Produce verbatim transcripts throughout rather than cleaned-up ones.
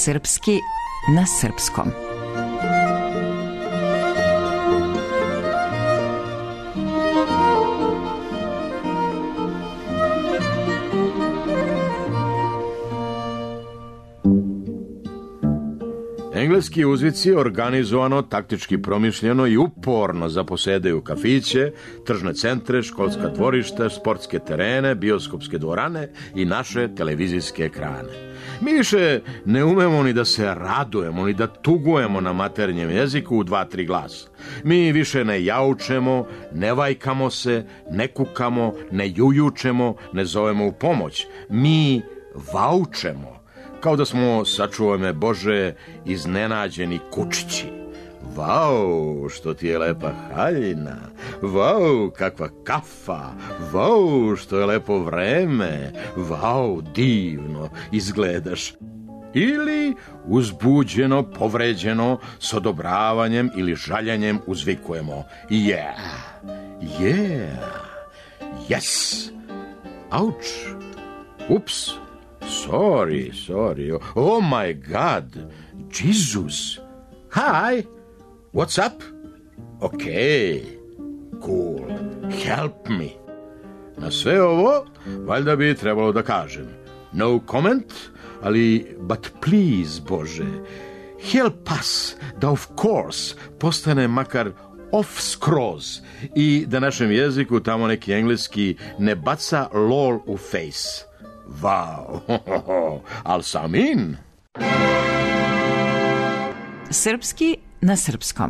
Srpski na srpskom. Engleski uzvici organizovano, taktički promišljeno i uporno zaposedaju kafiće, tržne centre, školska dvorišta, sportske terene, bioskopske dvorane i naše televizijske ekrane. Mi više ne umemo ni da se radujemo, ni da tugujemo na maternjem jeziku u dva, tri glasa. Mi više ne jaučemo, ne vajkamo se, ne kukamo, ne jujučemo, ne zovemo u pomoć. Mi vaučemo. Kao da smo, sačuvaj me Bože, iznenađeni kučići. Vau, što ti je lepa haljina. Vau, kakva kafa. Vau, što je lepo vreme. Vau, divno izgledaš. Ili uzbuđeno, povređeno, s odobravanjem ili žaljanjem uzvikujemo. Yeah, yeah, yes. Auč, ups. Sorry, sorry. Oh my God. Jesus. Hi. What's up? Okay. Cool. Help me. Na sve ovo, valjda bi trebalo da kažem. No comment, ali but please, Bože, help us da of course postane makar off skroz i da našem jeziku tamo neki engleski ne baca lol u face. Wow, al sam in. Srpski na srpskom.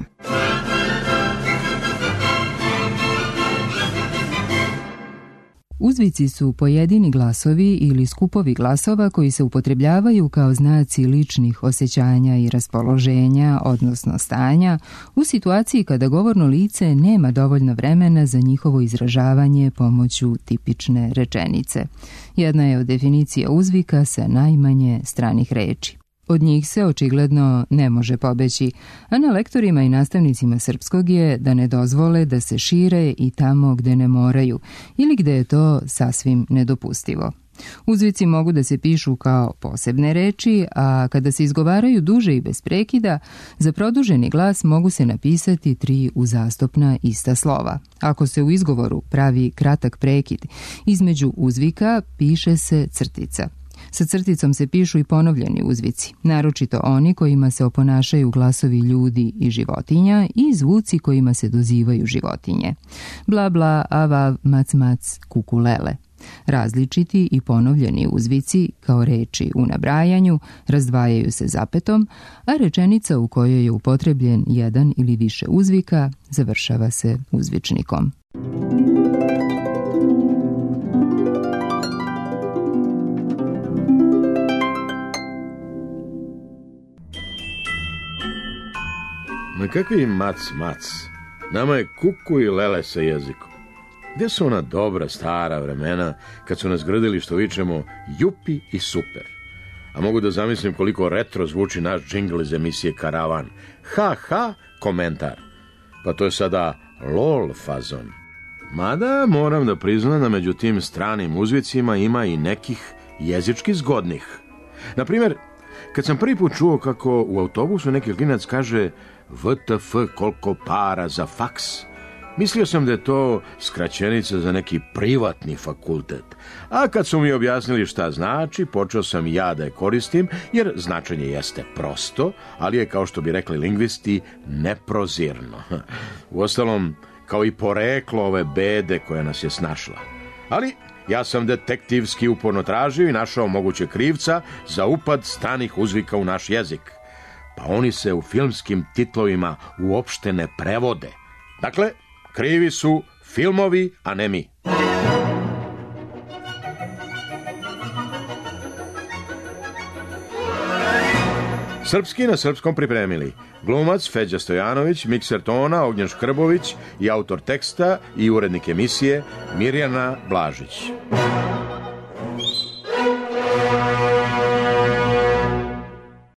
Uzvici su pojedini glasovi ili skupovi glasova koji se upotrebljavaju kao znaci ličnih osjećanja i raspoloženja, odnosno stanja, u situaciji kada govorno lice nema dovoljno vremena za njihovo izražavanje pomoću tipične rečenice. Jedna je od definicija uzvika sa najmanje stranih reči. Od njih se očigledno ne može pobeći, a na lektorima i nastavnicima srpskog je da ne dozvole da se šire i tamo gde ne moraju ili gde je to sasvim nedopustivo. Uzvici mogu da se pišu kao posebne reči, a kada se izgovaraju duže i bez prekida, za produženi glas mogu se napisati tri uzastopna ista slova. Ako se u izgovoru pravi kratak prekid, između uzvika piše se crtica. Sa crticom se pišu i ponovljeni uzvici, naročito oni kojima se oponašaju glasovi ljudi i životinja i zvuci kojima se dozivaju životinje. Bla bla, avav, mac mac, kukulele. Različiti i ponovljeni uzvici, kao reči u nabrajanju, razdvajaju se zapetom, a rečenica u kojoj je upotrebljen jedan ili više uzvika završava se uzvičnikom. Ma kakvi mac, mac. Nama je kuku i lele sa jezikom. Gde su ona dobra, stara vremena, kad su nas grdili što vičemo jupi i super? A mogu da zamislim koliko retro zvuči naš džingl iz emisije Karavan. Ha, ha, komentar. Pa to je sada lol fazon. Mada moram da priznam da među tim stranim uzvicima ima i nekih jezički zgodnih. Naprimjer, kad sam prvi put čuo kako u autobusu neki klinac kaže V T F koliko para za faks, mislio sam da je to skraćenica za neki privatni fakultet. A kad su mi objasnili šta znači, počeo sam i ja da je koristim, jer značenje jeste prosto, ali je, kao što bi rekli lingvisti, neprozirno. Uostalom, kao i poreklo ove bede koja nas je snašla. Ali ja sam detektivski uporno tražio i našao moguće krivca za upad stranih uzvika u naš jezik. Pa oni se u filmskim titlovima uopšte ne prevode. Dakle, krivi su filmovi, a ne mi. Srpski na srpskom pripremili glumac Feđa Stojanović, mikser tona Ognjen Škrbović i autor teksta i urednik emisije Mirjana Blažić.